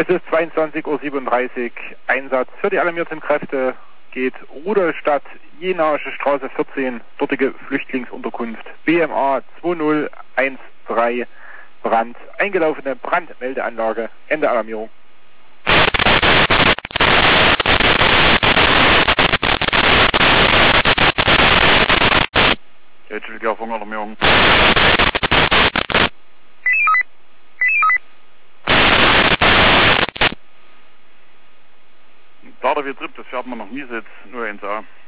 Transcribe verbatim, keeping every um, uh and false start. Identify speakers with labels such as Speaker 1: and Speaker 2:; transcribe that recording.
Speaker 1: Es ist zweiundzwanzig Uhr siebenunddreißig, Einsatz für die alarmierten Kräfte geht Rudolstadt, Jenaische Straße vierzehn, dortige Flüchtlingsunterkunft, B M A zwei null eins drei, Brand, eingelaufene Brandmeldeanlage, Ende Alarmierung.
Speaker 2: Jetzt auf Alarmierung. Lader wir Trip, das fährt man noch nie, jetzt nur eins A.